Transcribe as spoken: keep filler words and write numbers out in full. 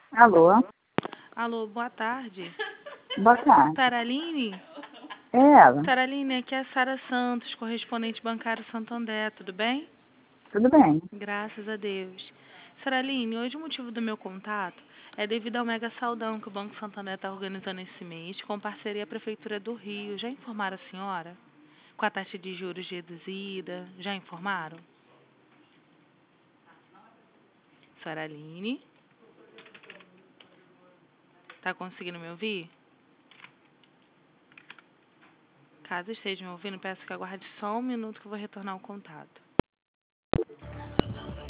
Alô? Alô, boa tarde. Boa tarde. Saraline? É ela. Saraline, aqui é a Sara Santos, correspondente bancário Santander, tudo bem? Tudo bem? Graças a Deus. Saraline, hoje o motivo do meu contato é devido ao mega saldão que o Banco Santander está organizando esse mês, com parceria à Prefeitura do Rio. Já informaram a senhora? Com a taxa de juros reduzida, já informaram? Saraline? Tá conseguindo me ouvir? Caso esteja me ouvindo, peço que aguarde só um minuto que eu vou retornar o contato.